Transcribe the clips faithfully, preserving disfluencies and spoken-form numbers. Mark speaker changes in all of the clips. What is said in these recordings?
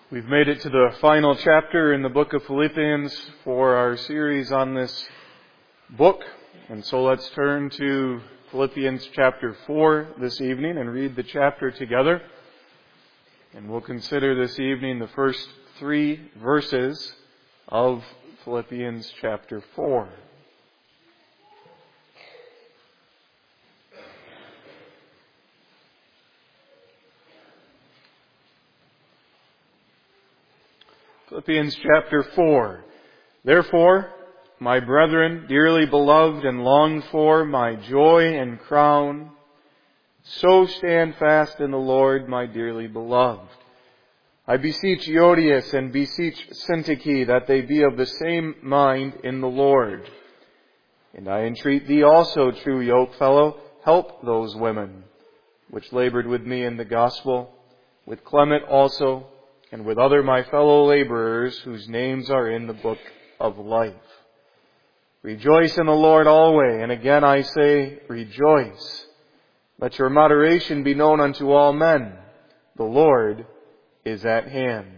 Speaker 1: We've made it to the final chapter in the book of Philippians for our series on this book. And so let's turn to Philippians chapter four this evening and read the chapter together. And we'll consider this evening the first three verses of Philippians chapter four. Philippians chapter four. Therefore, my brethren, dearly beloved and longed for, my joy and crown, so stand fast in the Lord, my dearly beloved. I beseech Euodias and beseech Syntyche that they be of the same mind in the Lord. And I entreat thee also, true yokefellow, help those women which labored with me in the gospel, with Clement also, and with other my fellow laborers whose names are in the book of life. Rejoice in the Lord always, and again I say, rejoice. Let your moderation be known unto all men. The Lord is at hand.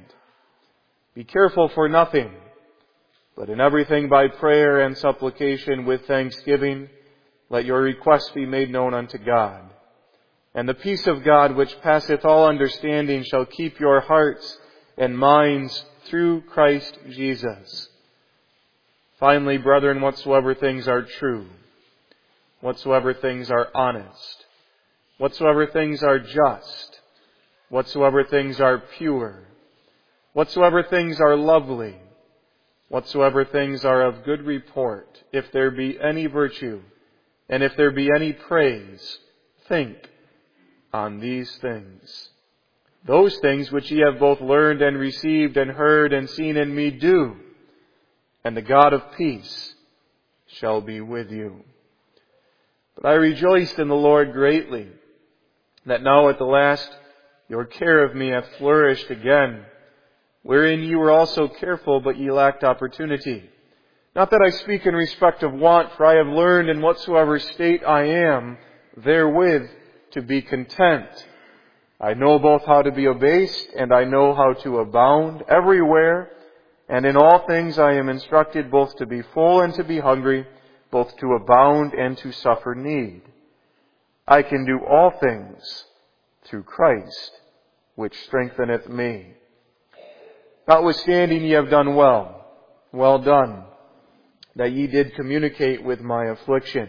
Speaker 1: Be careful for nothing, but in everything by prayer and supplication with thanksgiving, let your requests be made known unto God. And the peace of God, which passeth all understanding, shall keep your hearts and minds through Christ Jesus. Finally, brethren, whatsoever things are true, whatsoever things are honest, whatsoever things are just, whatsoever things are pure, whatsoever things are lovely, whatsoever things are of good report, if there be any virtue, and if there be any praise, think on these things. Those things which ye have both learned and received and heard and seen in me do, and the God of peace shall be with you. But I rejoiced in the Lord greatly, that now at the last your care of me hath flourished again, wherein ye were also careful, but ye lacked opportunity. Not that I speak in respect of want, for I have learned in whatsoever state I am, therewith to be content. I know both how to be abased, and I know how to abound everywhere, and in all things I am instructed both to be full and to be hungry, both to abound and to suffer need. I can do all things through Christ, which strengtheneth me. Notwithstanding, ye have done well, well done, that ye did communicate with my affliction.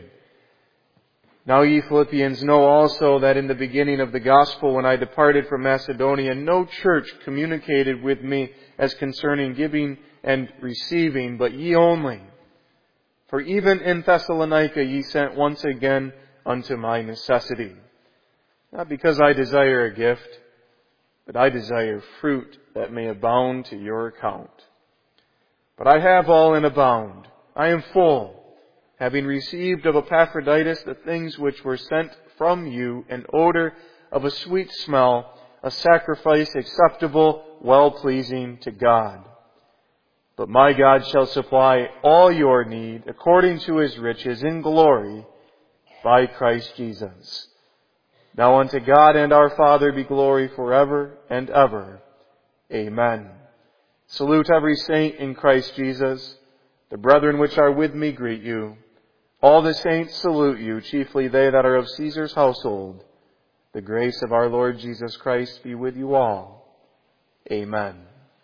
Speaker 1: Now ye Philippians know also that in the beginning of the gospel, when I departed from Macedonia, no church communicated with me as concerning giving and receiving, but ye only. For even in Thessalonica ye sent once again unto my necessity. Not because I desire a gift, but I desire fruit that may abound to your account. But I have all and abound. I am full, having received of Epaphroditus the things which were sent from you, an odor of a sweet smell, a sacrifice acceptable, well-pleasing to God. But my God shall supply all your need according to His riches in glory by Christ Jesus. Now unto God and our Father be glory forever and ever. Amen. Salute every saint in Christ Jesus. The brethren which are with me greet you. All the saints salute you, chiefly they that are of Caesar's household. The grace of our Lord Jesus Christ be with you all. Amen.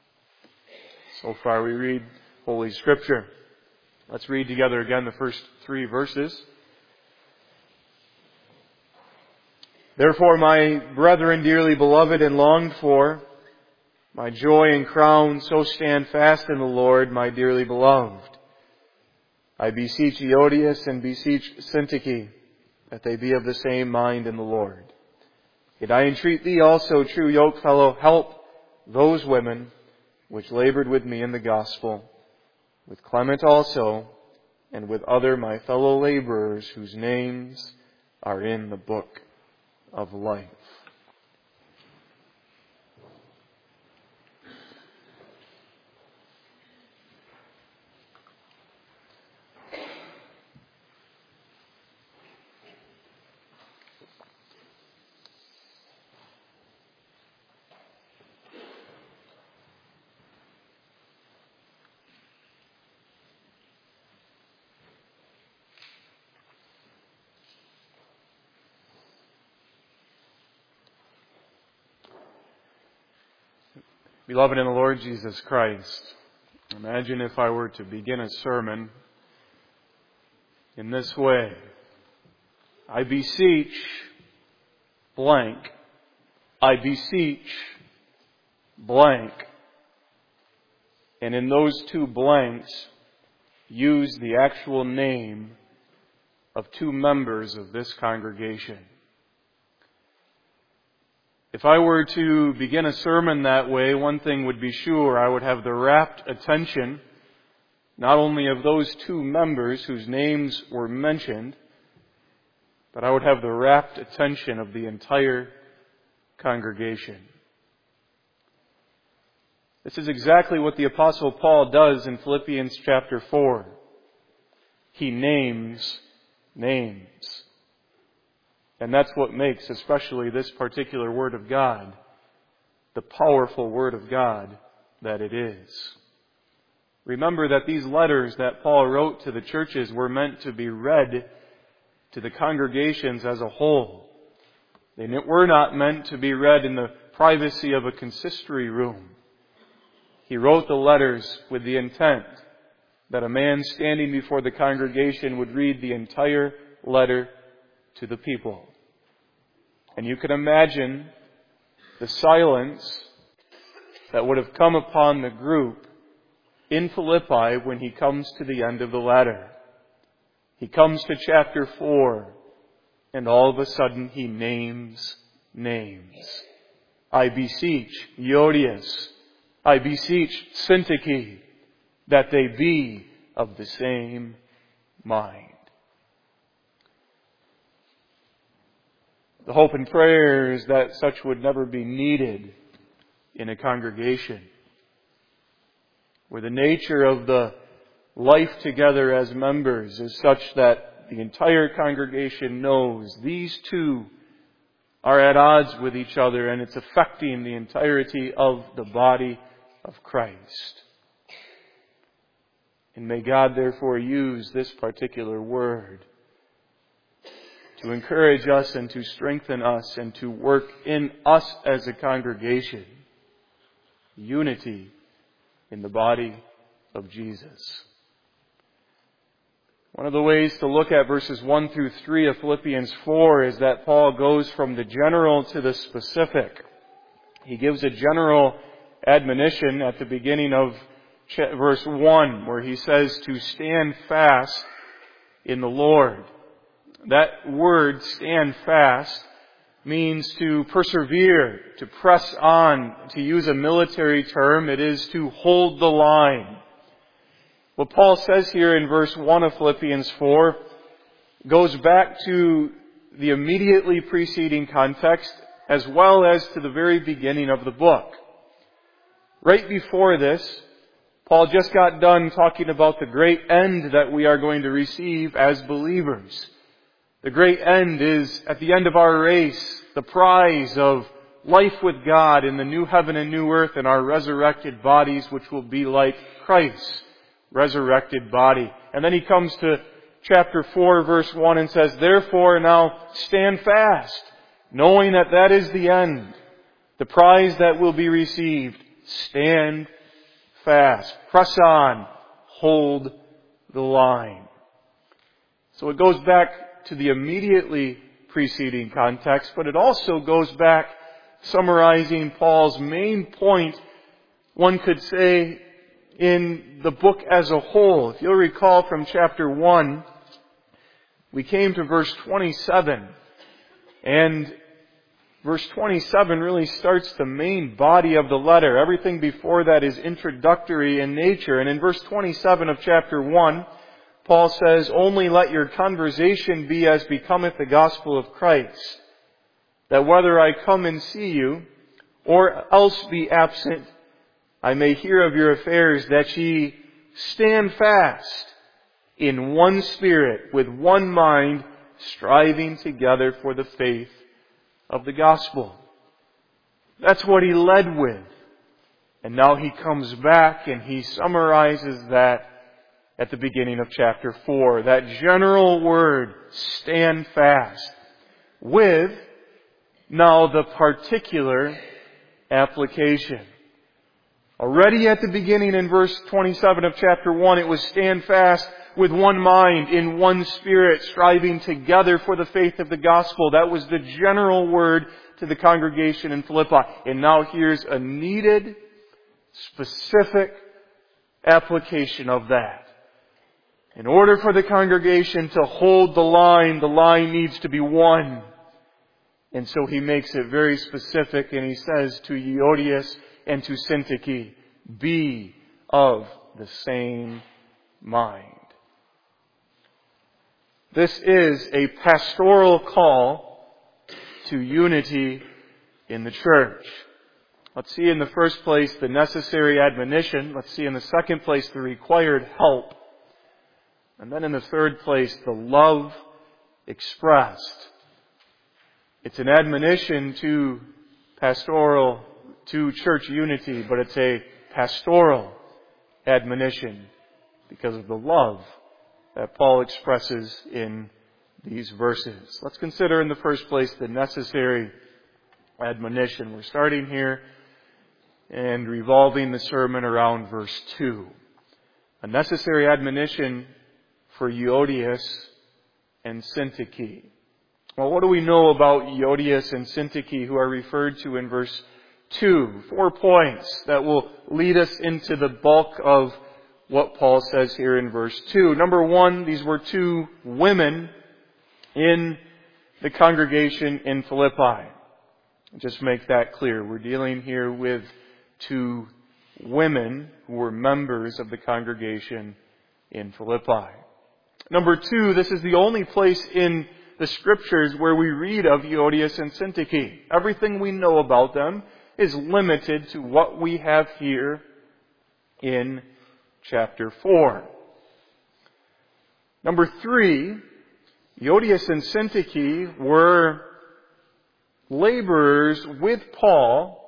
Speaker 1: So far we read Holy Scripture. Let's read together again the first three verses. Therefore, my brethren, dearly beloved and longed for, my joy and crown, so stand fast in the Lord, my dearly beloved. I beseech Euodias and beseech Syntyche, that they be of the same mind in the Lord. Yet I entreat thee also, true yokefellow, help those women which labored with me in the gospel, with Clement also, and with other my fellow laborers whose names are in the book of life. Beloved in the Lord Jesus Christ, imagine if I were to begin a sermon in this way. I beseech blank. I beseech blank. And in those two blanks, use the actual name of two members of this congregation. If I were to begin a sermon that way, one thing would be sure, I would have the rapt attention not only of those two members whose names were mentioned, but I would have the rapt attention of the entire congregation. This is exactly what the Apostle Paul does in Philippians chapter four. He names names. And that's what makes, especially this particular Word of God, the powerful Word of God that it is. Remember that these letters that Paul wrote to the churches were meant to be read to the congregations as a whole. They were not meant to be read in the privacy of a consistory room. He wrote the letters with the intent that a man standing before the congregation would read the entire letter to the people. And you can imagine the silence that would have come upon the group in Philippi when he comes to the end of the letter. He comes to chapter four, and all of a sudden he names names. I beseech Euodias, I beseech Syntyche, that they be of the same mind. The hope and prayer is that such would never be needed in a congregation, where the nature of the life together as members is such that the entire congregation knows these two are at odds with each other and it's affecting the entirety of the body of Christ. And may God therefore use this particular word to encourage us and to strengthen us and to work in us as a congregation unity in the body of Jesus. One of the ways to look at verses one through three of Philippians four is that Paul goes from the general to the specific. He gives a general admonition at the beginning of verse one, where he says to stand fast in the Lord. That word, stand fast, means to persevere, to press on. To use a military term, it is to hold the line. What Paul says here in verse one of Philippians four goes back to the immediately preceding context as well as to the very beginning of the book. Right before this, Paul just got done talking about the great end that we are going to receive as believers. The great end is, at the end of our race, the prize of life with God in the new heaven and new earth and our resurrected bodies, which will be like Christ's resurrected body. And then he comes to chapter four, verse one, and says, therefore now stand fast, knowing that that is the end, the prize that will be received. Stand fast. Press on. Hold the line. So it goes back to the immediately preceding context, but it also goes back summarizing Paul's main point, one could say, in the book as a whole. If you'll recall from chapter one, we came to verse twenty-seven, and verse twenty-seven really starts the main body of the letter. Everything before that is introductory in nature, and in verse twenty-seven of chapter one, Paul says, only let your conversation be as becometh the gospel of Christ, that whether I come and see you, or else be absent, I may hear of your affairs, that ye stand fast in one spirit, with one mind, striving together for the faith of the gospel. That's what he led with. And now he comes back and he summarizes that at the beginning of chapter four. That general word, stand fast, with now the particular application. Already at the beginning in verse twenty-seven of chapter one, it was stand fast with one mind, in one spirit, striving together for the faith of the gospel. That was the general word to the congregation in Philippi. And now here's a needed, specific application of that. In order for the congregation to hold the line, the line needs to be one. And so he makes it very specific, and he says to Euodias and to Syntyche, be of the same mind. This is a pastoral call to unity in the church. Let's see in the first place the necessary admonition. Let's see in the second place the required help. And then in the third place the love expressed. It's an admonition to pastoral, to church unity, but it's a pastoral admonition because of the love that Paul expresses in these verses. Let's consider in the first place the necessary admonition. We're starting here and revolving the sermon around verse two. A necessary admonition for Euodias and Syntyche. Well, what do we know about Euodias and Syntyche, who are referred to in verse two? Four points that will lead us into the bulk of what Paul says here in verse two. Number one, these were two women in the congregation in Philippi. Just make that clear. We're dealing here with two women who were members of the congregation in Philippi. Number two, this is the only place in the Scriptures where we read of Euodias and Syntyche. Everything we know about them is limited to what we have here in chapter four. Number three, Euodias and Syntyche were laborers with Paul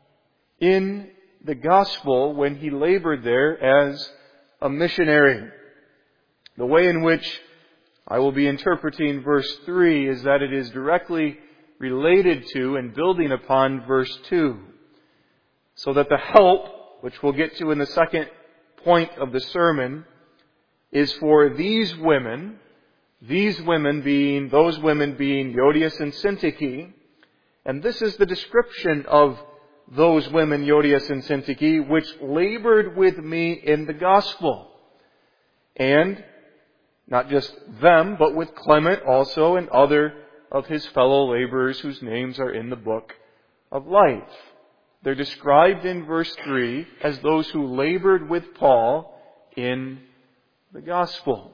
Speaker 1: in the gospel when he labored there as a missionary. The way in which I will be interpreting verse three is that it is directly related to and building upon verse two. So that the help, which we'll get to in the second point of the sermon, is for these women, these women being, those women being Euodias and Syntyche, and this is the description of those women, Euodias and Syntyche, which labored with me in the gospel. And not just them, but with Clement also and other of his fellow laborers whose names are in the book of life. They're described in verse three as those who labored with Paul in the gospel.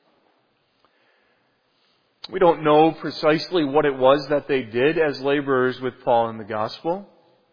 Speaker 1: We don't know precisely what it was that they did as laborers with Paul in the gospel.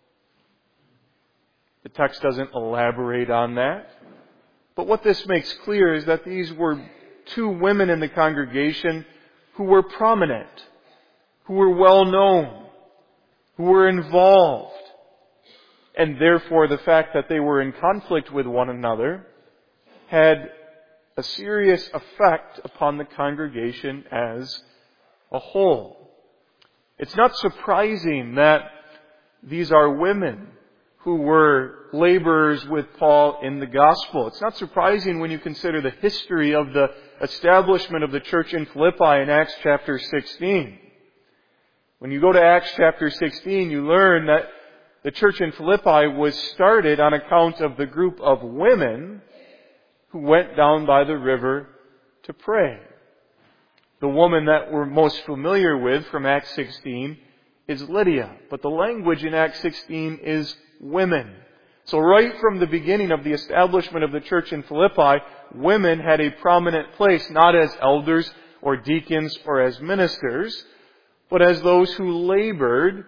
Speaker 1: The text doesn't elaborate on that. But what this makes clear is that these were two women in the congregation who were prominent, who were well known, who were involved. And therefore the fact that they were in conflict with one another had a serious effect upon the congregation as a whole. It's not surprising that these are women who were laborers with Paul in the gospel. It's not surprising when you consider the history of the establishment of the church in Philippi in Acts chapter sixteen. When you go to Acts chapter sixteen, you learn that the church in Philippi was started on account of the group of women who went down by the river to pray. The woman that we're most familiar with from Acts sixteen is Lydia. But the language in Acts sixteen is women. So right from the beginning of the establishment of the church in Philippi, women had a prominent place, not as elders or deacons or as ministers, but as those who labored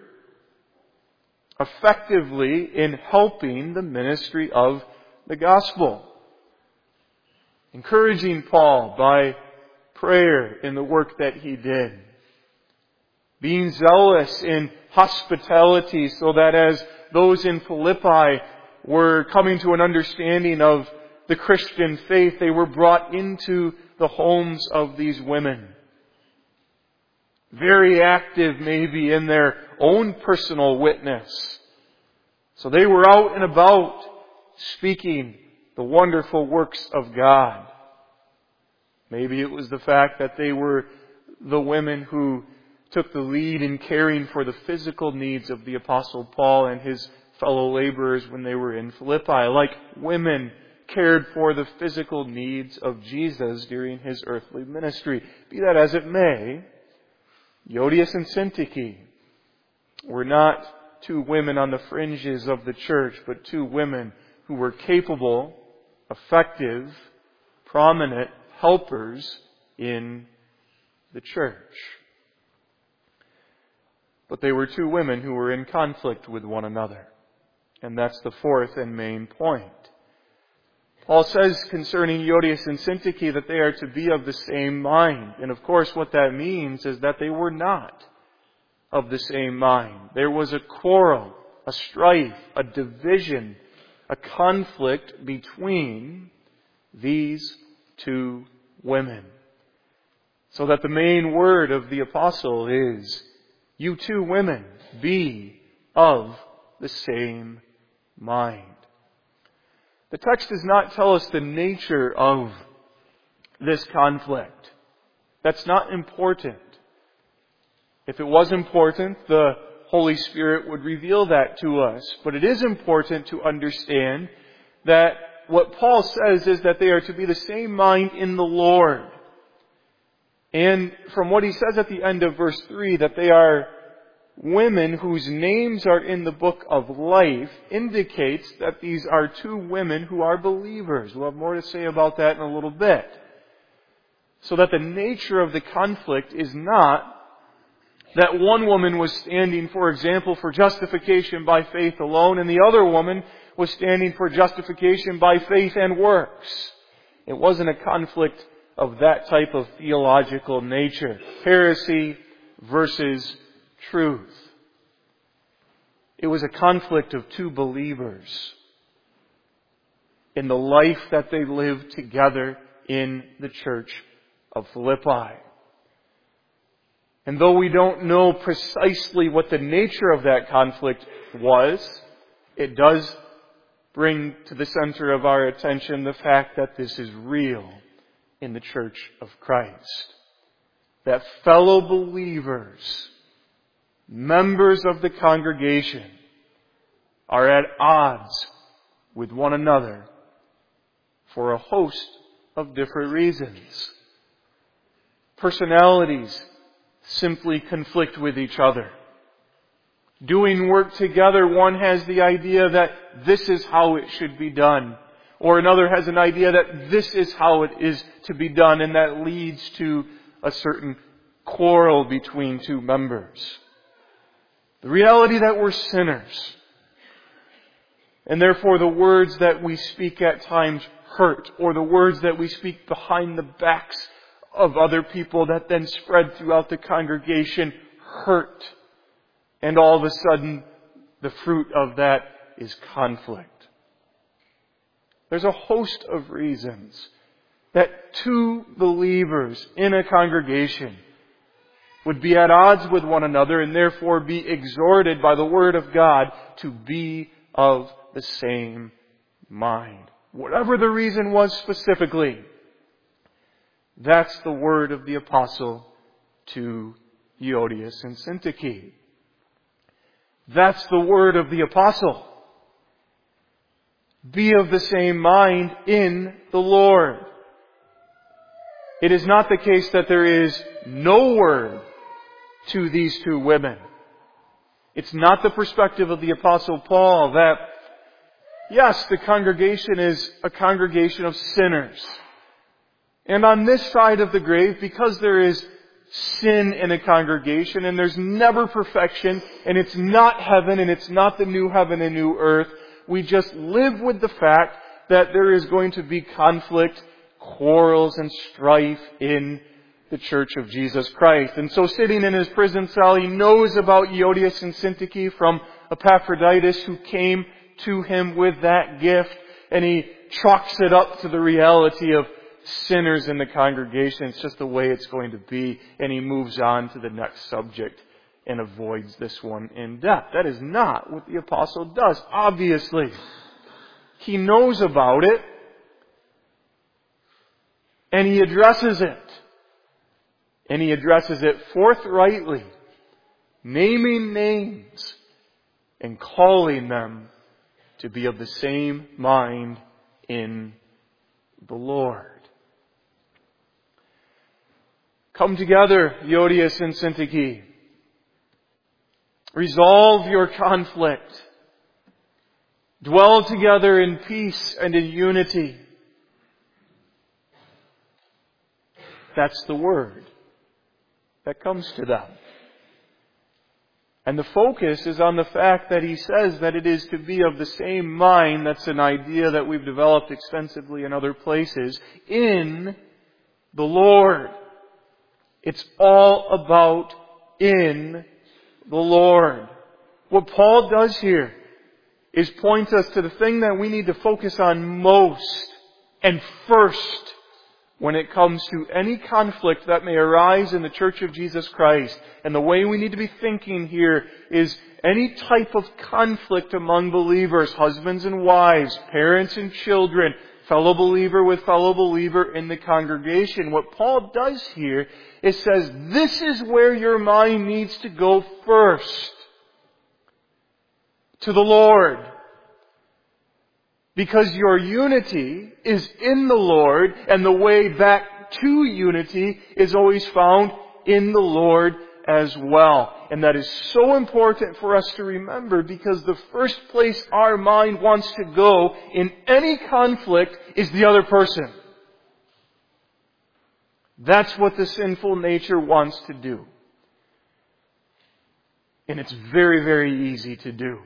Speaker 1: effectively in helping the ministry of the gospel. Encouraging Paul by prayer in the work that he did. Being zealous in hospitality so that as those in Philippi were coming to an understanding of the Christian faith, they were brought into the homes of these women. Very active maybe in their own personal witness. So they were out and about speaking the wonderful works of God. Maybe it was the fact that they were the women who took the lead in caring for the physical needs of the Apostle Paul and his fellow laborers when they were in Philippi, like women cared for the physical needs of Jesus during his earthly ministry. Be that as it may, Euodias and Syntyche were not two women on the fringes of the church, but two women who were capable, effective, prominent helpers in the church. But they were two women who were in conflict with one another. And that's the fourth and main point. Paul says concerning Euodias and Syntyche that they are to be of the same mind. And of course what that means is that they were not of the same mind. There was a quarrel, a strife, a division, a conflict between these two women. So that the main word of the apostle is, you two women, be of the same mind. The text does not tell us the nature of this conflict. That's not important. If it was important, the Holy Spirit would reveal that to us. But it is important to understand that what Paul says is that they are to be the same mind in the Lord. And from what he says at the end of verse three, that they are women whose names are in the book of life, indicates that these are two women who are believers. We'll have more to say about that in a little bit. So that the nature of the conflict is not that one woman was standing, for example, for justification by faith alone, and the other woman was standing for justification by faith and works. It wasn't a conflict of that type of theological nature. Heresy versus truth. It was a conflict of two believers in the life that they lived together in the church of Philippi. And though we don't know precisely what the nature of that conflict was, it does bring to the center of our attention the fact that this is real in the church of Christ. That fellow believers, members of the congregation, are at odds with one another for a host of different reasons. Personalities simply conflict with each other. Doing work together, one has the idea that this is how it should be done. Or another has an idea that this is how it is to be done, and that leads to a certain quarrel between two members. The reality that we're sinners, and therefore the words that we speak at times hurt, or the words that we speak behind the backs of other people that then spread throughout the congregation hurt. And all of a sudden, the fruit of that is conflict. There's a host of reasons that two believers in a congregation would be at odds with one another and therefore be exhorted by the Word of God to be of the same mind. Whatever the reason was specifically, that's the word of the apostle to Euodias and Syntyche. That's the word of the apostle. Be of the same mind in the Lord. It is not the case that there is no word to these two women. It's not the perspective of the Apostle Paul that, yes, the congregation is a congregation of sinners. And on this side of the grave, because there is sin in a congregation and there's never perfection and it's not heaven and it's not the new heaven and new earth, we just live with the fact that there is going to be conflict, quarrels and strife in the church of Jesus Christ. And so sitting in his prison cell, he knows about Euodias and Syntyche from Epaphroditus, who came to him with that gift, and he chalks it up to the reality of sinners in the congregation. It's just the way it's going to be. And he moves on to the next subject and avoids this one in depth. That is not what the apostle does, obviously. He knows about it. And He addresses it. And He addresses it forthrightly, naming names and calling them to be of the same mind in the Lord. Come together, Euodias and Syntyche. Resolve your conflict. Dwell together in peace and in unity. That's the word that comes to them. And the focus is on the fact that he says that it is to be of the same mind. That's an idea that we've developed extensively in other places. In the Lord. It's all about in the Lord. What Paul does here is point us to the thing that we need to focus on most and first when it comes to any conflict that may arise in the Church of Jesus Christ. And the way we need to be thinking here is any type of conflict among believers, husbands and wives, parents and children, fellow believer with fellow believer in the congregation. What Paul does here is says, this is where your mind needs to go first. To the Lord. Because your unity is in the Lord, and the way back to unity is always found in the Lord as well. And that is so important for us to remember, because the first place our mind wants to go in any conflict is the other person. That's what the sinful nature wants to do. And it's very, very easy to do.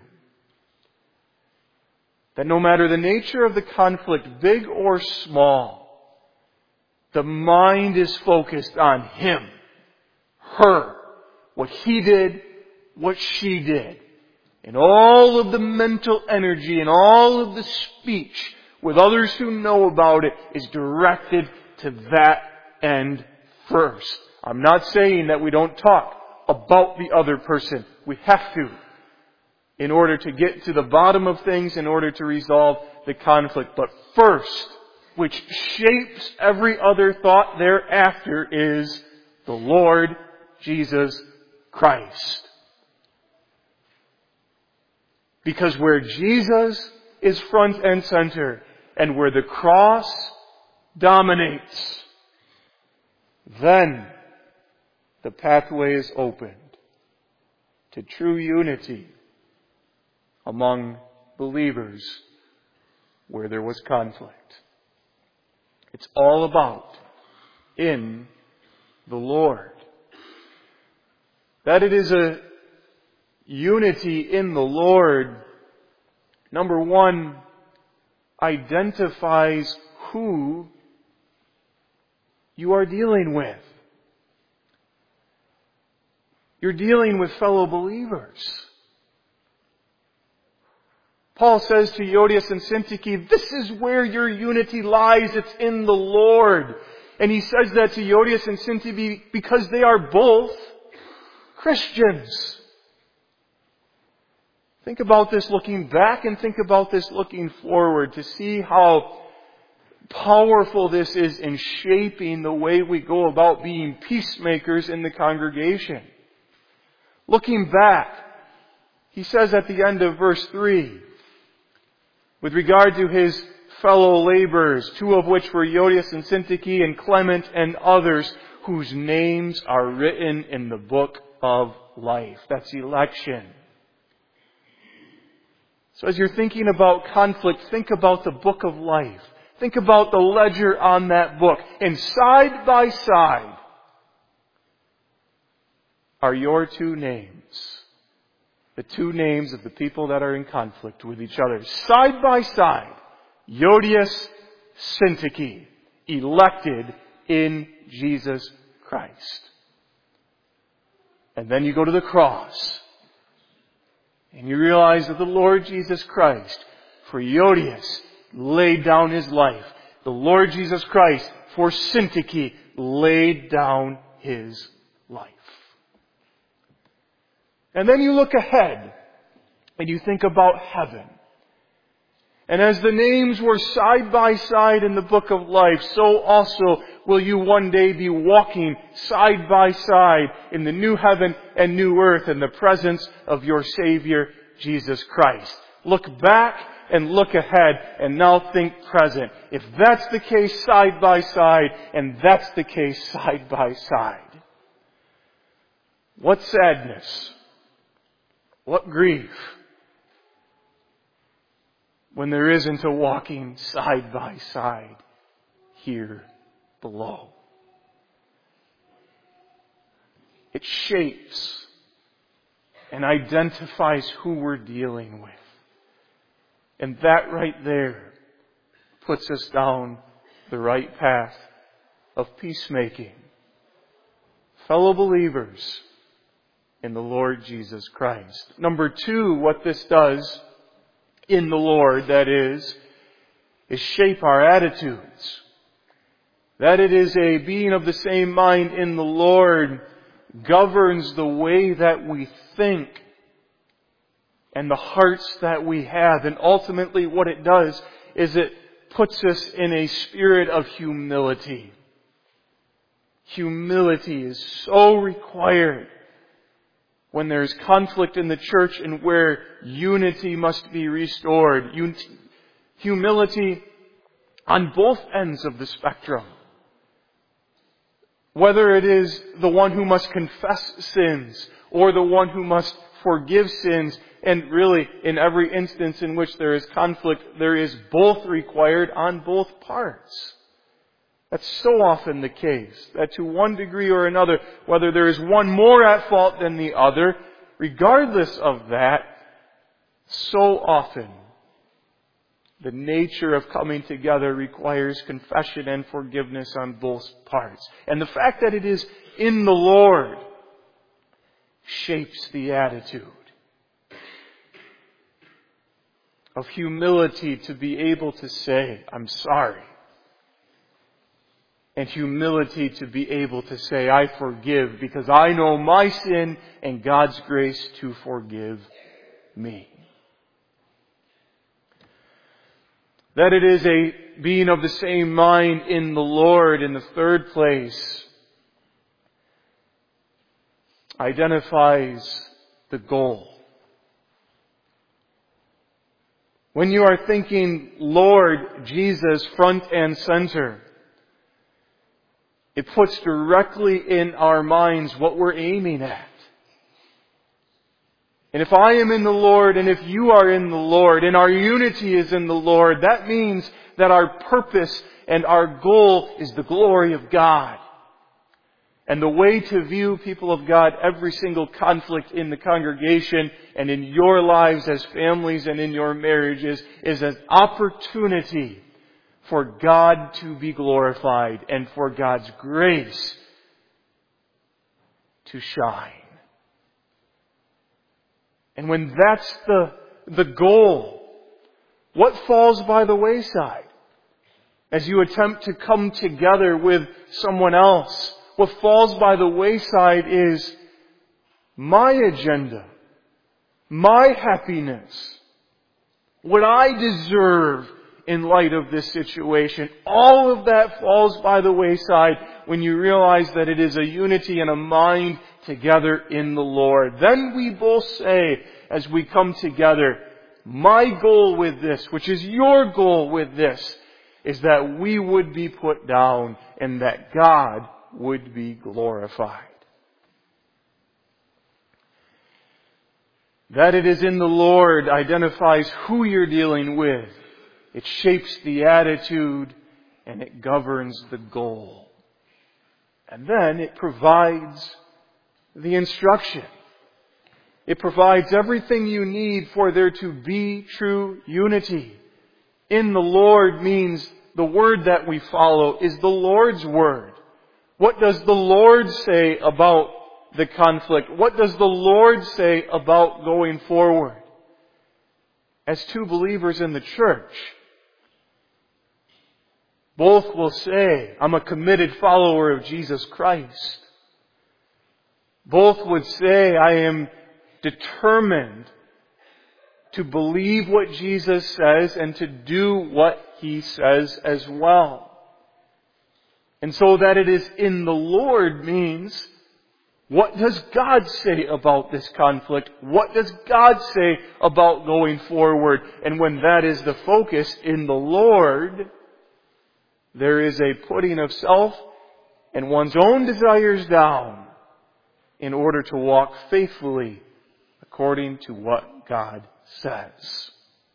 Speaker 1: That no matter the nature of the conflict, big or small, the mind is focused on him, her, what he did, what she did. And all of the mental energy and all of the speech with others who know about it is directed to that end first. I'm not saying that we don't talk about the other person. We have to. In order to get to the bottom of things, in order to resolve the conflict. But first, which shapes every other thought thereafter, is the Lord Jesus Christ. Because where Jesus is front and center, and where the cross dominates, then the pathway is opened to true unity among believers where there was conflict. It's all about in the Lord. That it is a unity in the Lord, number one, identifies who you are dealing with. You're dealing with fellow believers. Paul says to Euodias and Syntyche, this is where your unity lies. It's in the Lord. And he says that to Euodias and Syntyche because they are both Christians. Think about this looking back and think about this looking forward to see how powerful this is in shaping the way we go about being peacemakers in the congregation. Looking back, he says at the end of verse three, with regard to his fellow laborers, two of which were Euodias and Syntyche and Clement and others, whose names are written in the book of life. That's election. So as you're thinking about conflict, think about the book of life. Think about the ledger on that book. And side by side are your two names. The two names of the people that are in conflict with each other. Side by side, Euodias, Syntyche, elected in Jesus Christ. And then you go to the cross. And you realize that the Lord Jesus Christ, for Euodias, laid down his life. The Lord Jesus Christ, for Syntyche, laid down his life. And then you look ahead and you think about heaven. And as the names were side by side in the book of life, so also will you one day be walking side by side in the new heaven and new earth in the presence of your Savior, Jesus Christ. Look back and look ahead and now think present. If that's the case side by side, and that's the case side by side, what sadness, what grief, when there isn't a walking side by side here below. It shapes and identifies who we're dealing with. And that right there puts us down the right path of peacemaking. Fellow believers in the Lord Jesus Christ. Number two, what this does in the Lord, that is, is shape our attitudes. That it is a being of the same mind in the Lord governs the way that we think and the hearts that we have. And ultimately what it does is it puts us in a spirit of humility. Humility is so required when there's conflict in the church and where unity must be restored. Humility on both ends of the spectrum. Whether it is the one who must confess sins or the one who must forgive sins, and really in every instance in which there is conflict, there is both required on both parts. That's so often the case, that to one degree or another, whether there is one more at fault than the other, regardless of that, so often the nature of coming together requires confession and forgiveness on both parts. And the fact that it is in the Lord shapes the attitude of humility to be able to say, I'm sorry. And humility to be able to say, I forgive, because I know my sin and God's grace to forgive me. That it is a being of the same mind in the Lord, in the third place, identifies the goal. When you are thinking Lord Jesus front and center, it puts directly in our minds what we're aiming at. And if I am in the Lord, and if you are in the Lord, and our unity is in the Lord, that means that our purpose and our goal is the glory of God. And the way to view, people of God, every single conflict in the congregation and in your lives as families and in your marriages is an opportunity for God to be glorified and for God's grace to shine. And when that's the, the goal, what falls by the wayside as you attempt to come together with someone else? What falls by the wayside is my agenda, my happiness, what I deserve in light of this situation. All of that falls by the wayside when you realize that it is a unity and a mind together in the Lord. Then we both say, as we come together, my goal with this, which is your goal with this, is that we would be put down and that God would be glorified. That it is in the Lord identifies who you're dealing with. It shapes the attitude and it governs the goal. And then it provides the instruction. It provides everything you need for there to be true unity. In the Lord means the word that we follow is the Lord's word. What does the Lord say about the conflict? What does the Lord say about going forward? As two believers in the church, both will say, I'm a committed follower of Jesus Christ. Both would say, I am determined to believe what Jesus says and to do what He says as well. And so that it is in the Lord means, what does God say about this conflict? What does God say about going forward? And when that is the focus in the Lord, there is a putting of self and one's own desires down in order to walk faithfully according to what God says.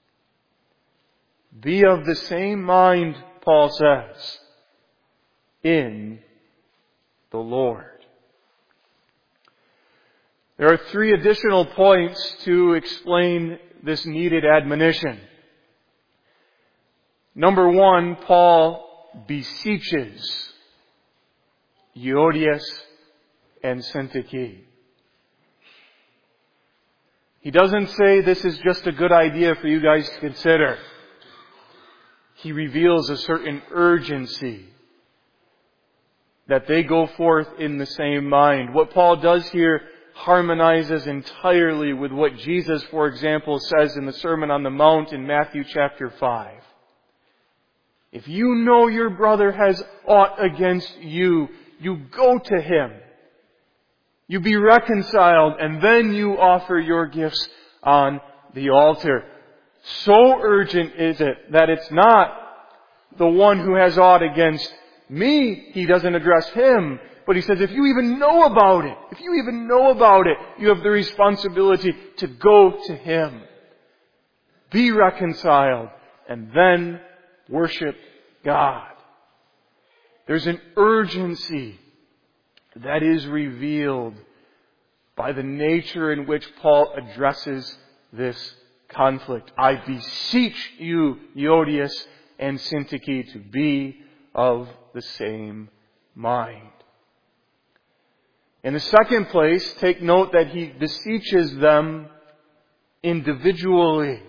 Speaker 1: Be of the same mind, Paul says, in the Lord. There are three additional points to explain this needed admonition. Number one, Paul beseeches Euodias and Syntyche. He doesn't say this is just a good idea for you guys to consider. He reveals a certain urgency that they go forth in the same mind. What Paul does here harmonizes entirely with what Jesus, for example, says in the Sermon on the Mount in Matthew chapter five. If you know your brother has aught against you, you go to him. You be reconciled, and then you offer your gifts on the altar. So urgent is it that it's not the one who has aught against me. He doesn't address him. But he says, if you even know about it, if you even know about it, you have the responsibility to go to him. Be reconciled, and then worship God. There's an urgency that is revealed by the nature in which Paul addresses this conflict. I beseech you, Euodias and Syntyche, to be of the same mind. In the second place, take note that he beseeches them individually.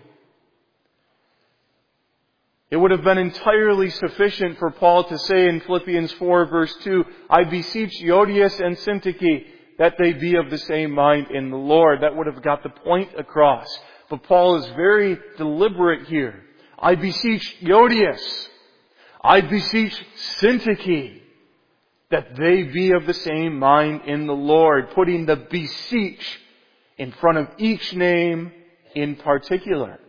Speaker 1: It would have been entirely sufficient for Paul to say in Philippians four verse two, I beseech Euodias and Syntyche that they be of the same mind in the Lord. That would have got the point across. But Paul is very deliberate here. I beseech Euodias. I beseech Syntyche that they be of the same mind in the Lord, putting the beseech in front of each name in particular.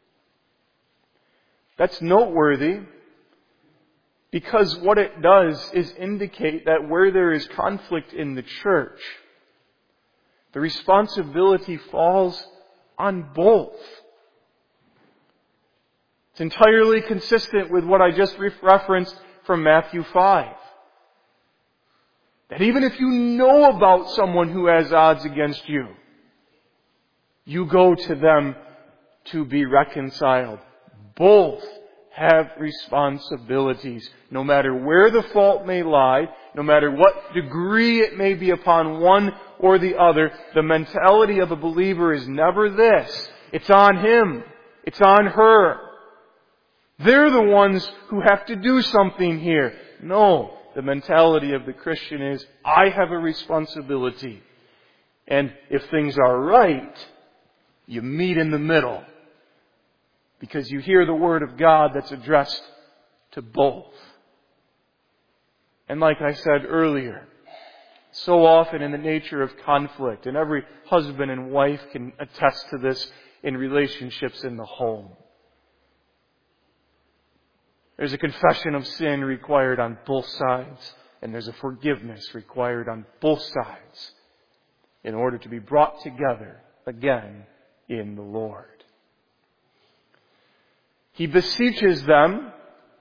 Speaker 1: That's noteworthy because what it does is indicate that where there is conflict in the church, the responsibility falls on both. It's entirely consistent with what I just referenced from Matthew five. That even if you know about someone who has odds against you, you go to them to be reconciled. Both have responsibilities. No matter where the fault may lie, no matter what degree it may be upon one or the other, the mentality of a believer is never this. It's on him. It's on her. They're the ones who have to do something here. No. The mentality of the Christian is, I have a responsibility. And if things are right, you meet in the middle. Because you hear the Word of God that's addressed to both. And like I said earlier, so often in the nature of conflict, and every husband and wife can attest to this in relationships in the home. There's a confession of sin required on both sides, and there's a forgiveness required on both sides in order to be brought together again in the Lord. He beseeches them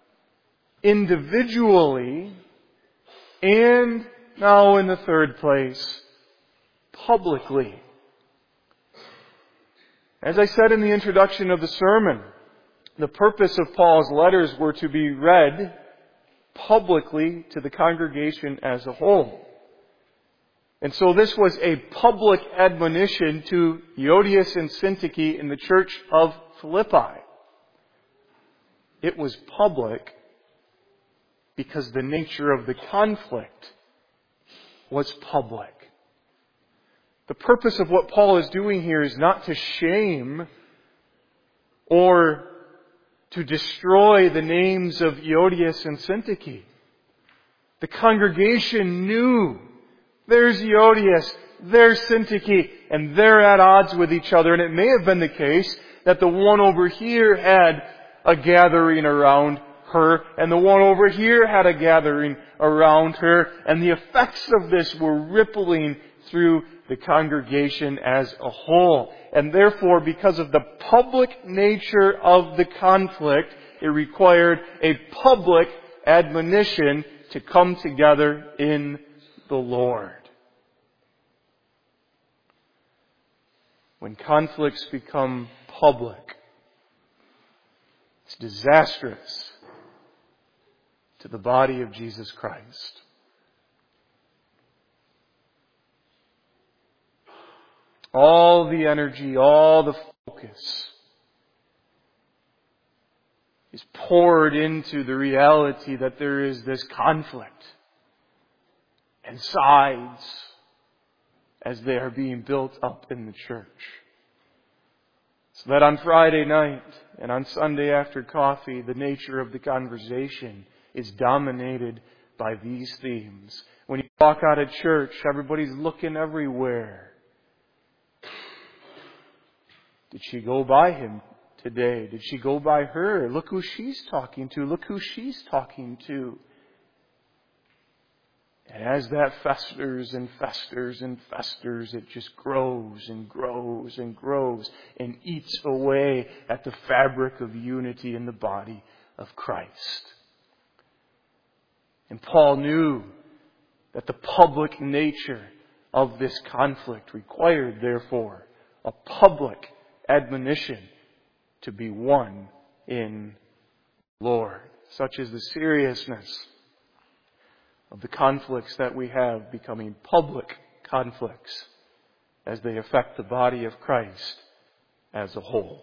Speaker 1: individually and now in the third place, publicly. As I said in the introduction of the sermon, the purpose of Paul's letters were to be read publicly to the congregation as a whole. And so this was a public admonition to Euodias and Syntyche in the church of Philippi. It was public because the nature of the conflict was public. The purpose of what Paul is doing here is not to shame or to destroy the names of Euodias and Syntyche. The congregation knew there's Euodias, there's Syntyche, and they're at odds with each other. And it may have been the case that the one over here had a gathering around her, and the one over here had a gathering around her, and the effects of this were rippling through the congregation as a whole. And therefore, because of the public nature of the conflict, it required a public admonition to come together in the Lord. When conflicts become public, it's disastrous to the body of Jesus Christ. All the energy, all the focus is poured into the reality that there is this conflict and sides as they are being built up in the church. So that on Friday night and on Sunday after coffee, the nature of the conversation is dominated by these themes. When you walk out of church, everybody's looking everywhere. Did she go by him today? Did she go by her? Look who she's talking to. Look who she's talking to. And as that festers and festers and festers, it just grows and grows and grows and eats away at the fabric of unity in the body of Christ. And Paul knew that the public nature of this conflict required, therefore, a public admonition to be one in the Lord. Such is the seriousness of the conflicts that we have becoming public conflicts as they affect the body of Christ as a whole.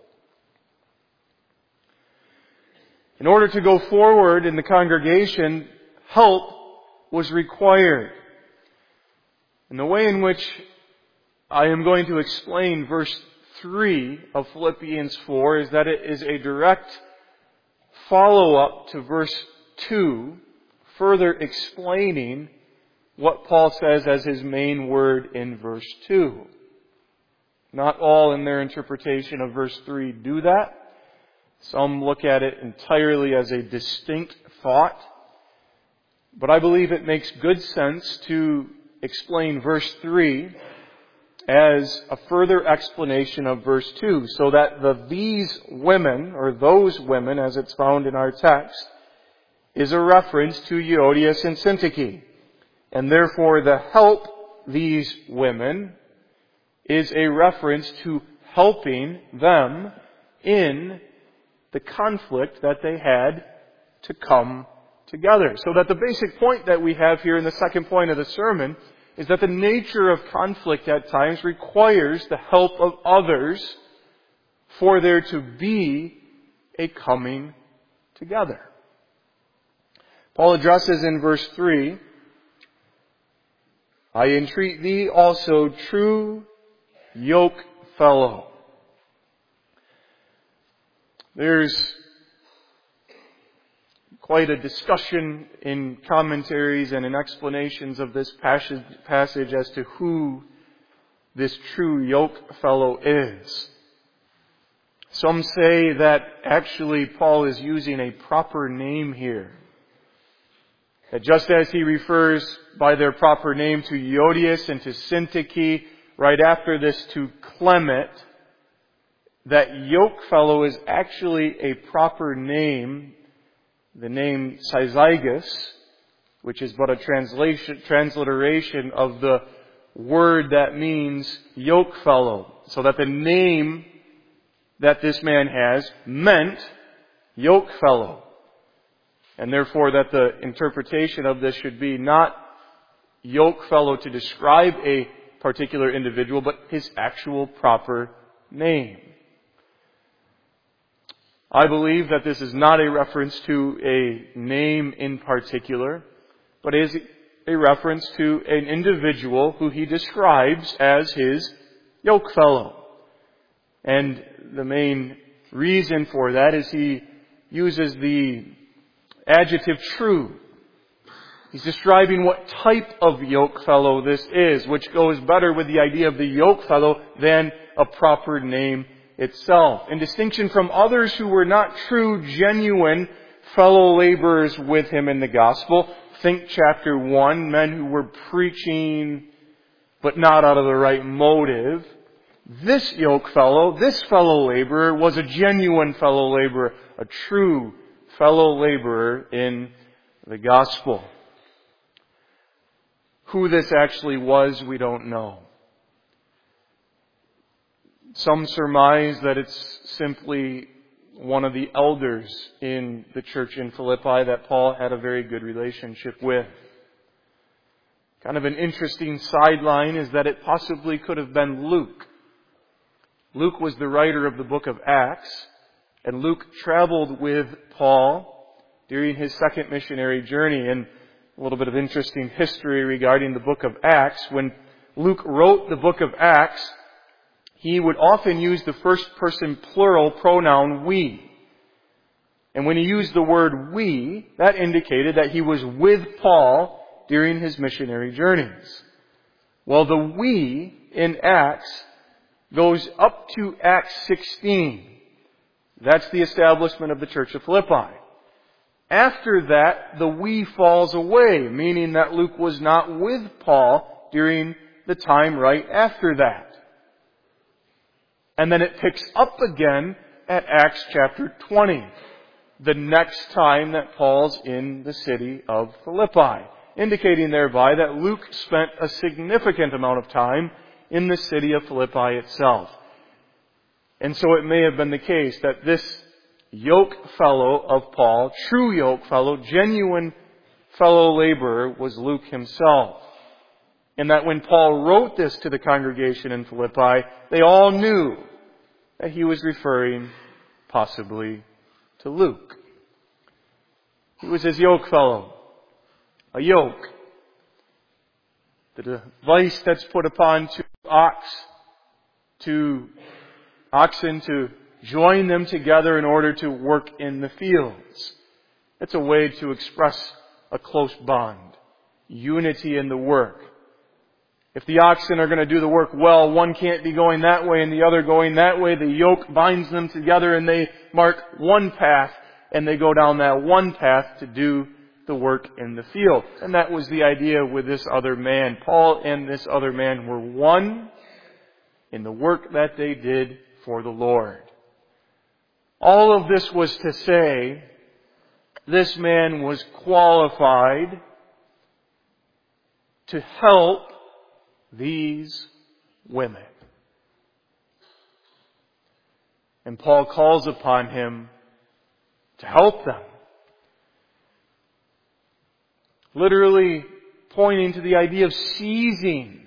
Speaker 1: In order to go forward in the congregation, help was required. And the way in which I am going to explain verse three of Philippians four is that it is a direct follow-up to verse two, further explaining what Paul says as his main word in verse two. Not all in their interpretation of verse three do that. Some look at it entirely as a distinct thought. But I believe it makes good sense to explain verse three as a further explanation of verse two, so that the these women, or those women as it's found in our text, is a reference to Euodias and Syntyche. And therefore the help these women is a reference to helping them in the conflict that they had to come together. So that the basic point that we have here in the second point of the sermon is that the nature of conflict at times requires the help of others for there to be a coming together. Paul addresses in verse three, I entreat thee also, true yoke fellow. There's quite a discussion in commentaries and in explanations of this passage as to who this true yoke fellow is. Some say that actually Paul is using a proper name here. That just as he refers by their proper name to Euodias and to Syntyche, right after this to Clement, that yoke fellow is actually a proper name. The name Syzygus, which is but a translation, transliteration of the word that means yoke fellow. So that the name that this man has meant yoke fellow. And therefore that the interpretation of this should be not yoke fellow to describe a particular individual, but his actual proper name. I believe that this is not a reference to a name in particular, but is a reference to an individual who he describes as his yoke fellow. And the main reason for that is he uses the adjective true. He's describing what type of yokefellow this is, which goes better with the idea of the yokefellow than a proper name itself. In distinction from others who were not true, genuine fellow laborers with him in the gospel. Think chapter one, men who were preaching but not out of the right motive. This yokefellow, this fellow laborer, was a genuine fellow laborer, a true fellow laborer in the gospel. Who this actually was, we don't know. Some surmise that it's simply one of the elders in the church in Philippi that Paul had a very good relationship with. Kind of an interesting sideline is that it possibly could have been Luke. Luke was the writer of the book of Acts, and Luke traveled with Paul during his second missionary journey. And a little bit of interesting history regarding the book of Acts. When Luke wrote the book of Acts, he would often use the first person plural pronoun we. And when he used the word we, that indicated that he was with Paul during his missionary journeys. Well, the we in Acts goes up to Acts sixteen. That's the establishment of the church of Philippi. After that, the we falls away, meaning that Luke was not with Paul during the time right after that. And then it picks up again at Acts chapter twenty, the next time that Paul's in the city of Philippi, indicating thereby that Luke spent a significant amount of time in the city of Philippi itself. And so it may have been the case that this yoke fellow of Paul, true yoke fellow, genuine fellow laborer, was Luke himself. And that when Paul wrote this to the congregation in Philippi, they all knew that he was referring possibly to Luke. He was his yoke fellow, a yoke, the device that's put upon two ox, two oxen to join them together in order to work in the fields. It's a way to express a close bond, unity in the work. If the oxen are going to do the work well, one can't be going that way and the other going that way. The yoke binds them together and they mark one path and they go down that one path to do the work in the field. And that was the idea with this other man. Paul and this other man were one in the work that they did for the Lord. All of this was to say, this man was qualified to help these women. And Paul calls upon him to help them. Literally pointing to the idea of seizing.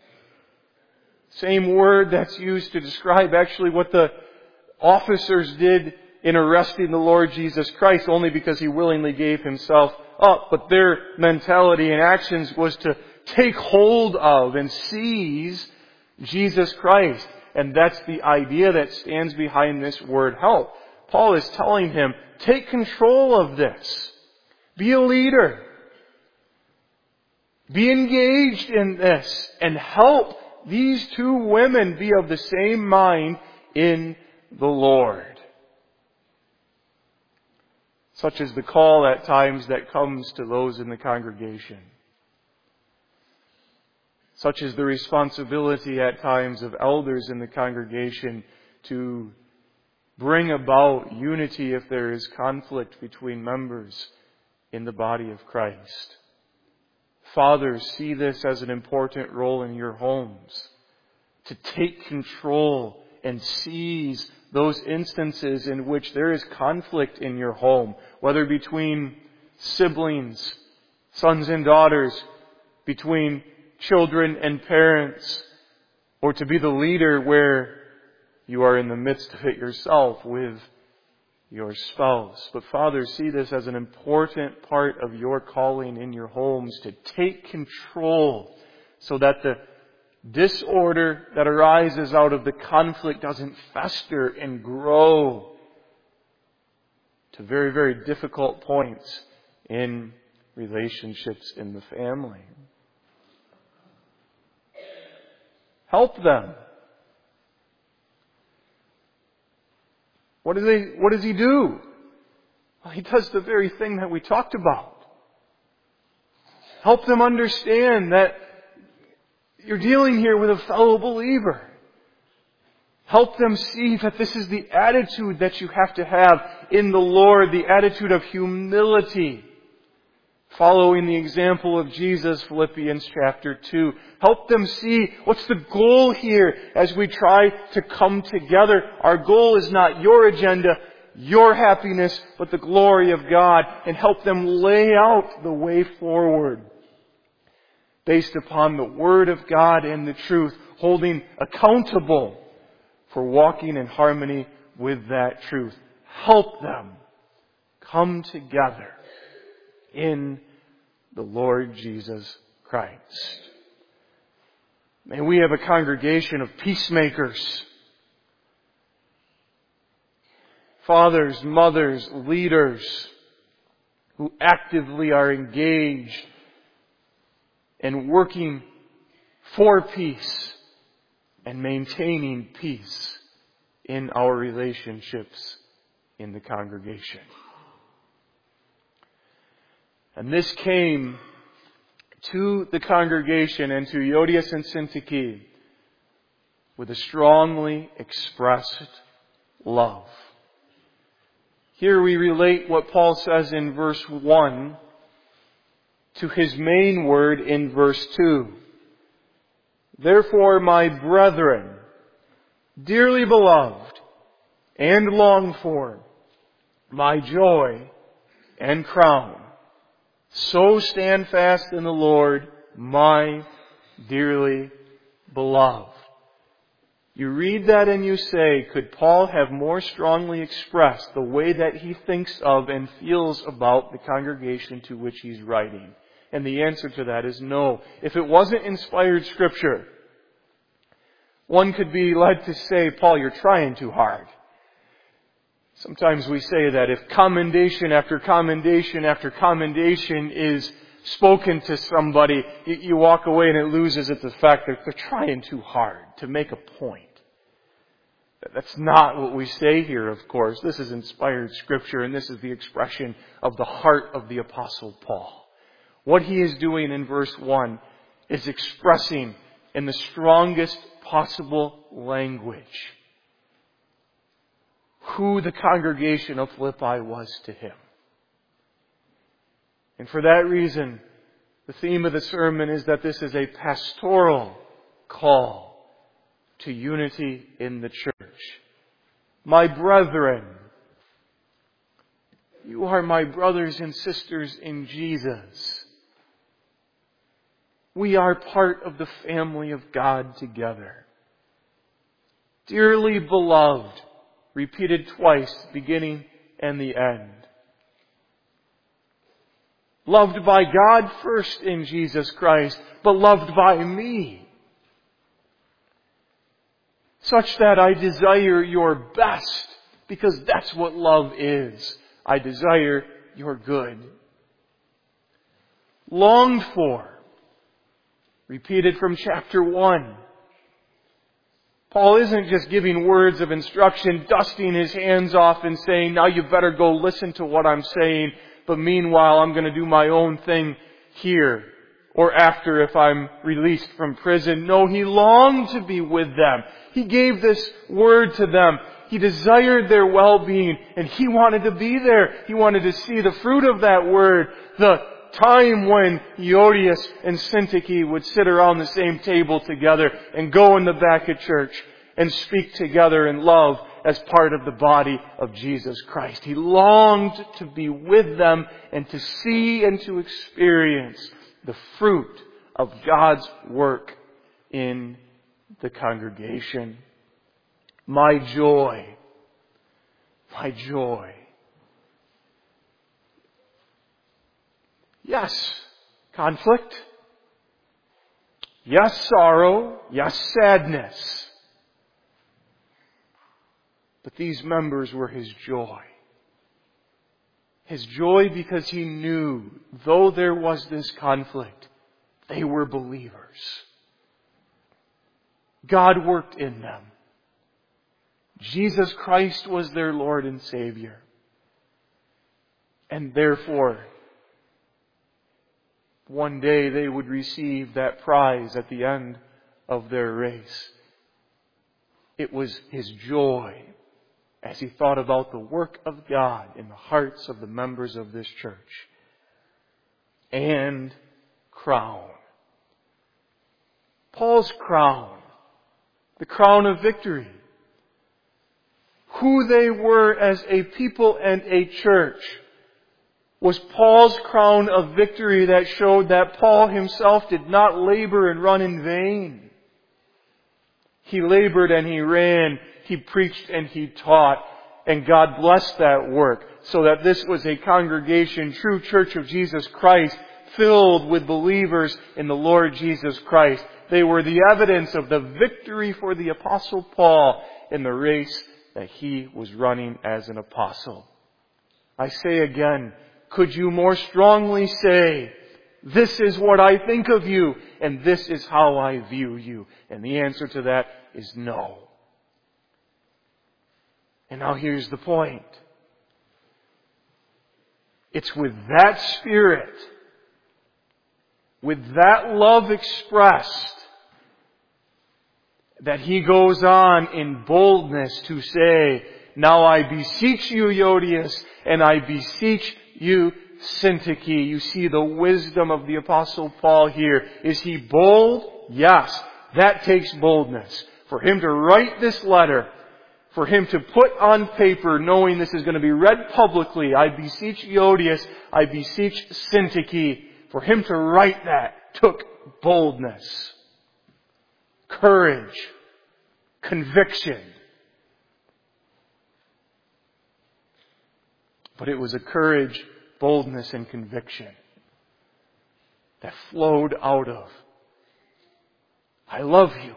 Speaker 1: Same word that's used to describe actually what the officers did in arresting the Lord Jesus Christ, only because He willingly gave Himself up. But their mentality and actions was to take hold of and seize Jesus Christ. And that's the idea that stands behind this word help. Paul is telling him, take control of this. Be a leader. Be engaged in this and help these two women be of the same mind in the Lord. Such is the call at times that comes to those in the congregation. Such is the responsibility at times of elders in the congregation to bring about unity if there is conflict between members in the body of Christ. Fathers, see this as an important role in your homes. To take control and seize those instances in which there is conflict in your home, whether between siblings, sons and daughters, between children and parents, or to be the leader where you are in the midst of it yourself with your spouse. But fathers, see this as an important part of your calling in your homes, to take control so that the disorder that arises out of the conflict doesn't fester and grow to very, very difficult points in relationships in the family. Help them. What does he, what does he do? Well, he does the very thing that we talked about. Help them understand that you're dealing here with a fellow believer. Help them see that this is the attitude that you have to have in the Lord, the attitude of humility, following the example of Jesus, Philippians chapter two. Help them see what's the goal here as we try to come together. Our goal is not your agenda, your happiness, but the glory of God, and help them lay out the way forward based upon the Word of God and the truth, holding accountable for walking in harmony with that truth. Help them come together in the Lord Jesus Christ. May we have a congregation of peacemakers. Fathers, mothers, leaders who actively are engaged in working for peace and maintaining peace in our relationships in the congregation. And this came to the congregation and to Euodias and Syntyche with a strongly expressed love. Here we relate what Paul says in verse one to his main word in verse two. Therefore, my brethren, dearly beloved and longed for, my joy and crown, so stand fast in the Lord, my dearly beloved. You read that and you say, could Paul have more strongly expressed the way that he thinks of and feels about the congregation to which he's writing? And the answer to that is no. If it wasn't inspired Scripture, one could be led to say, Paul, you're trying too hard. Sometimes we say that if commendation after commendation after commendation is spoken to somebody, you walk away and it loses its effect. They're, they're trying too hard to make a point. That's not what we say here, of course. This is inspired Scripture, and this is the expression of the heart of the Apostle Paul. What he is doing in verse one is expressing in the strongest possible language who the congregation of Philippi was to him. And for that reason, the theme of the sermon is that this is a pastoral call to unity in the church. My brethren, you are my brothers and sisters in Jesus. We are part of the family of God together. Dearly beloved, repeated twice, beginning and the end. Loved by God first in Jesus Christ, but loved by me. Such that I desire your best, because that's what love is. I desire your good. Longed for, repeated from chapter one. Paul isn't just giving words of instruction, dusting his hands off and saying, now you better go listen to what I'm saying, but meanwhile I'm going to do my own thing here or after if I'm released from prison. No, he longed to be with them. He gave this word to them. He desired their well-being, and he wanted to be there. He wanted to see the fruit of that word, the time when Euodias and Syntyche would sit around the same table together and go in the back of church and speak together in love as part of the body of Jesus Christ. He longed to be with them and to see and to experience the fruit of God's work in the congregation. My joy, my joy. Yes, conflict. Yes, sorrow. Yes, sadness. But these members were his joy. His joy because he knew, though there was this conflict, they were believers. God worked in them. Jesus Christ was their Lord and Savior. And therefore, one day they would receive that prize at the end of their race. It was his joy as he thought about the work of God in the hearts of the members of this church. And crown. Paul's crown. The crown of victory. Who they were as a people and a church was Paul's crown of victory that showed that Paul himself did not labor and run in vain. He labored and he ran, he preached and he taught, and God blessed that work so that this was a congregation, true church of Jesus Christ, filled with believers in the Lord Jesus Christ. They were the evidence of the victory for the Apostle Paul in the race that he was running as an apostle. I say again, could you more strongly say, this is what I think of you, and this is how I view you? And the answer to that is no. And now here's the point. It's with that spirit, with that love expressed, that he goes on in boldness to say, now I beseech you, Euodias, and I beseech you, Syntyche. You see the wisdom of the Apostle Paul here. Is he bold? Yes. That takes boldness. For him to write this letter, for him to put on paper, knowing this is going to be read publicly, I beseech Euodias, I beseech Syntyche. For him to write that took boldness, courage, conviction. But it was a courage, boldness, and conviction that flowed out of, I love you.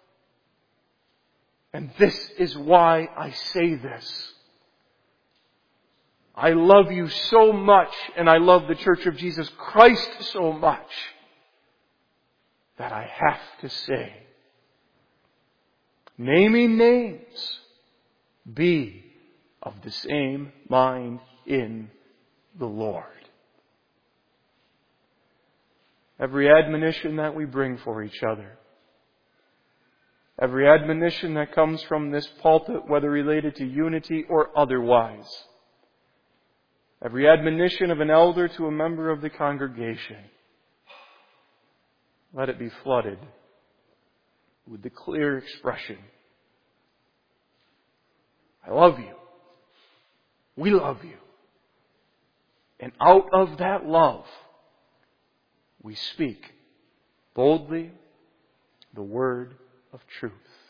Speaker 1: And this is why I say this. I love you so much, and I love the Church of Jesus Christ so much, that I have to say, naming names, be of the same mind in the Lord. Every admonition that we bring for each other, every admonition that comes from this pulpit, whether related to unity or otherwise, every admonition of an elder to a member of the congregation, let it be flooded with the clear expression, I love you. We love you. And out of that love, we speak boldly the word of truth.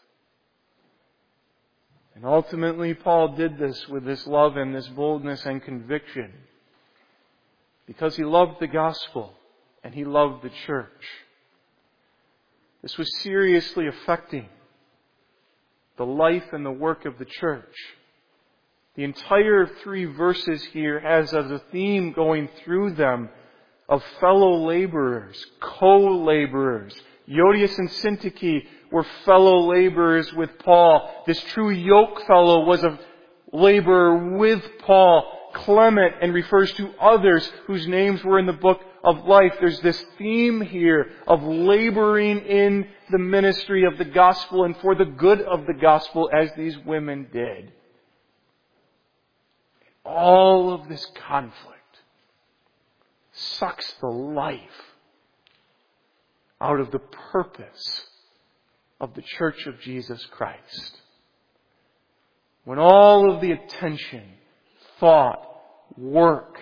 Speaker 1: And ultimately, Paul did this with this love and this boldness and conviction because he loved the gospel and he loved the church. This was seriously affecting the life and the work of the church. The entire three verses here has as a theme going through them of fellow laborers, co-laborers. Euodias and Syntyche were fellow laborers with Paul. This true yoke fellow was a laborer with Paul. Clement, and refers to others whose names were in the book of life. There's this theme here of laboring in the ministry of the gospel and for the good of the gospel as these women did. All of this conflict sucks the life out of the purpose of the Church of Jesus Christ. When all of the attention, thought, work,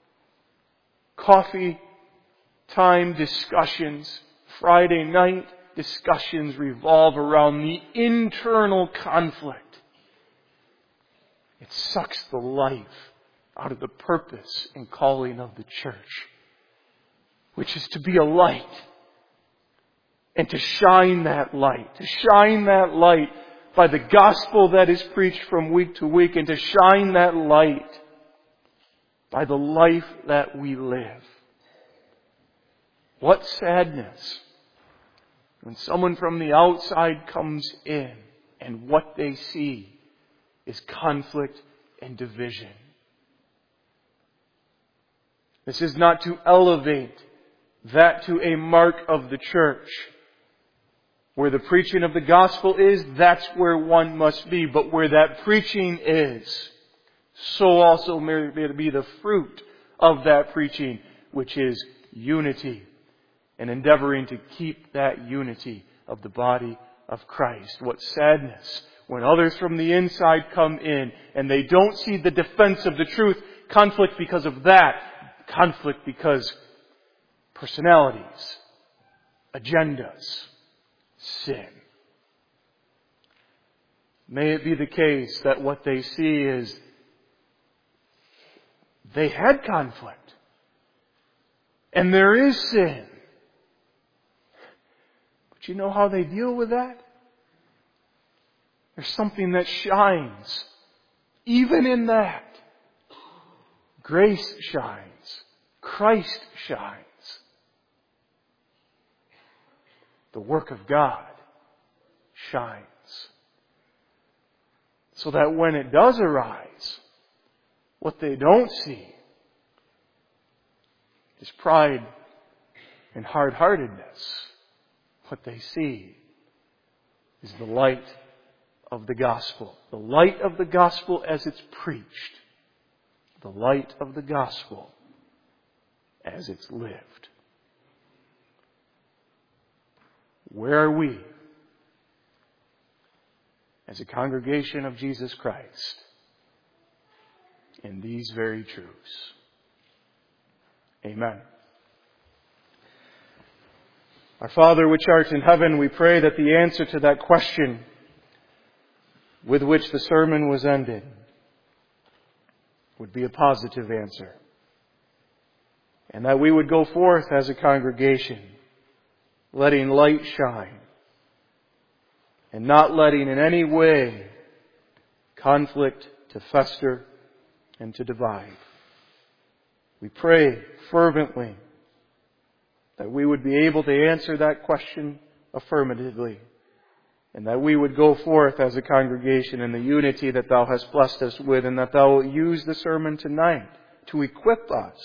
Speaker 1: coffee time discussions, Friday night discussions revolve around the internal conflict, it sucks the life out of the purpose and calling of the church, which is to be a light and to shine that light, to shine that light by the gospel that is preached from week to week, and to shine that light by the life that we live. What sadness when someone from the outside comes in and what they see is conflict and division. This is not to elevate that to a mark of the church. Where the preaching of the gospel is, that's where one must be. But where that preaching is, so also may it be the fruit of that preaching, which is unity. And endeavoring to keep that unity of the body of Christ. What sadness when others from the inside come in and they don't see the defense of the truth. Conflict because of that. Conflict because personalities, agendas, sin. May it be the case that what they see is they had conflict. And there is sin. But you know how they deal with that? There's something that shines. Even in that. Grace shines. Christ shines. The work of God shines. So that when it does arise, what they don't see is pride and hard-heartedness. What they see is the light of the gospel. The light of the gospel as it's preached. The light of the gospel as it's lived. Where are we as a congregation of Jesus Christ in these very truths? Amen. Our Father which art in heaven, we pray that the answer to that question with which the sermon was ended would be a positive answer. And that we would go forth as a congregation, letting light shine, and not letting in any way conflict to fester and to divide. We pray fervently that we would be able to answer that question affirmatively, and that we would go forth as a congregation in the unity that Thou hast blessed us with, and that Thou will use the sermon tonight to equip us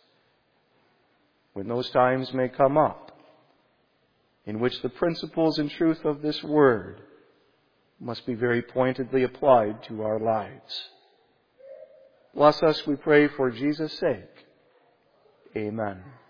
Speaker 1: when those times may come up, in which the principles and truth of this Word must be very pointedly applied to our lives. Bless us, we pray, for Jesus' sake. Amen.